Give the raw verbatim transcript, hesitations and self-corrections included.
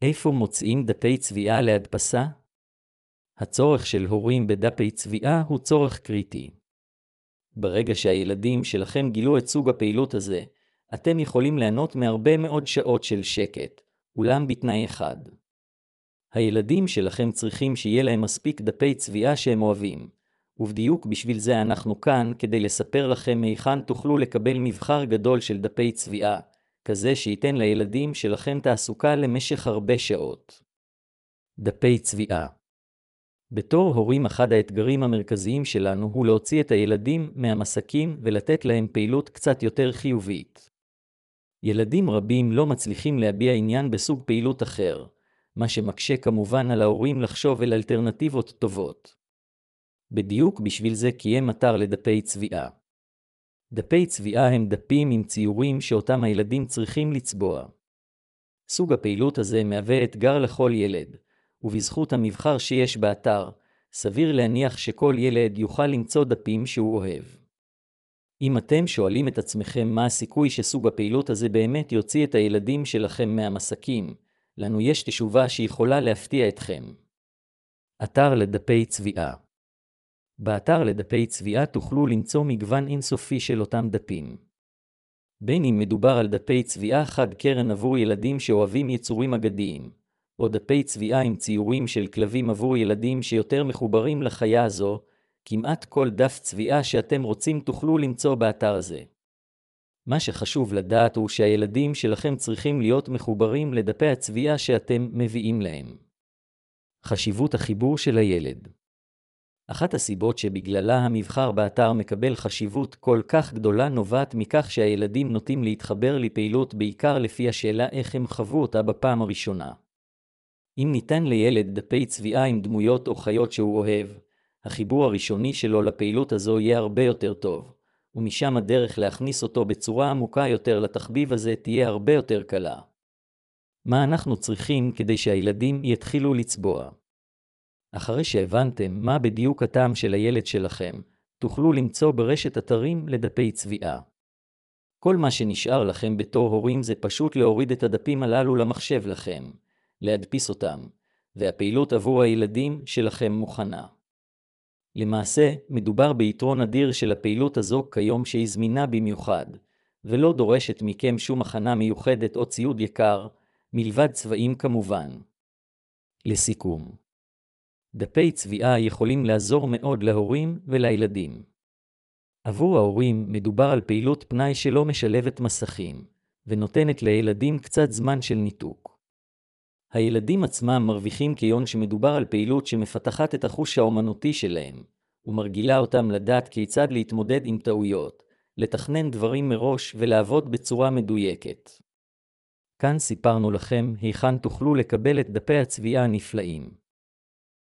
איפה מוצאים דפי צביעה להדפסה? הצורך של הורים בדפי צביעה הוא צורך קריטי. ברגע שהילדים שלכם גילו את סוג הפעילות הזה, אתם יכולים ליהנות מהרבה מאוד שעות של שקט, אולם בתנאי אחד. הילדים שלכם צריכים שיהיה להם מספיק דפי צביעה שהם אוהבים, ובדיוק בשביל זה אנחנו כאן כדי לספר לכם היכן תוכלו לקבל מבחר גדול של דפי צביעה, כזה שייתן לילדים שלכם תעסוקה למשך הרבה שעות. דפי צביעה. בתור הורים, אחד האתגרים המרכזיים שלנו הוא להוציא את הילדים מהמסכים ולתת להם פעילות קצת יותר חיובית. ילדים רבים לא מצליחים להביע עניין בסוג פעילות אחר, מה שמקשה כמובן על ההורים לחשוב על אלטרנטיבות טובות. בדיוק בשביל זה קיים אתר לדפי צביעה. דפי צביעה הם דפים עם ציורים שאותם הילדים צריכים לצבוע. סוג הפעילות הזה מהווה אתגר לכל ילד, ובזכות המבחר שיש באתר, סביר להניח שכל ילד יוכל למצוא דפים שהוא אוהב. אם אתם שואלים את עצמכם מה הסיכוי שסוג הפעילות הזה באמת יוציא את הילדים שלכם מהמסכים, לנו יש תשובה שיכולה להפתיע אתכם. אתר לדפי צביעה. באתר לדפי צביעה תוכלו למצוא מגוון אינסופי של אותם דפים. בין אם מדובר על דפי צביעה חד קרן עבור ילדים שאוהבים יצורים אגדיים, או דפי צביעה עם ציורים של כלבים עבור ילדים שיותר מחוברים לחיה הזו, כמעט כל דף צביעה שאתם רוצים תוכלו למצוא באתר הזה. מה שחשוב לדעת הוא שהילדים שלכם צריכים להיות מחוברים לדפי הצביעה שאתם מביאים להם. חשיבות החיבור של הילד. אחת הסיבות שבגללה המבחר באתר מקבל חשיבות כל כך גדולה נובעת מכך שהילדים נוטים להתחבר לפעילות בעיקר לפי השאלה איך הם חוו אותה בפעם הראשונה. אם ניתן לילד דפי צביעה עם דמויות או חיות שהוא אוהב, החיבור הראשוני שלו לפעילות הזו יהיה הרבה יותר טוב, ומשם הדרך להכניס אותו בצורה עמוקה יותר לתחביב הזה תהיה הרבה יותר קלה. מה אנחנו צריכים כדי שהילדים יתחילו לצבוע? אחרי שהבנתם מה בדיוק הטעם של הילד שלכם, תוכלו למצוא ברשת אתרים לדפי צביעה. כל מה שנשאר לכם בתור הורים זה פשוט להוריד את הדפים הללו למחשב לכם, להדפיס אותם, והפעילות עבור הילדים שלכם מוכנה. למעשה, מדובר ביתרון אדיר של הפעילות הזו כיום שהיא זמינה במיוחד, ולא דורשת מכם שום הכנה מיוחדת או ציוד יקר, מלבד צבעים כמובן. לסיכום, דפי צביעה יכולים לעזור מאוד להורים ולילדים. עבור ההורים מדובר על פעילות פנאי שלא משלבת מסכים, ונותנת לילדים קצת זמן של ניתוק. הילדים עצמם מרוויחים כיון שמדובר על פעילות שמפתחת את החוש האומנותי שלהם, ומרגילה אותם לדעת כיצד להתמודד עם טעויות, לתכנן דברים מראש ולעבוד בצורה מדויקת. כאן סיפרנו לכם היכן תוכלו לקבל את דפי הצביעה הנפלאים.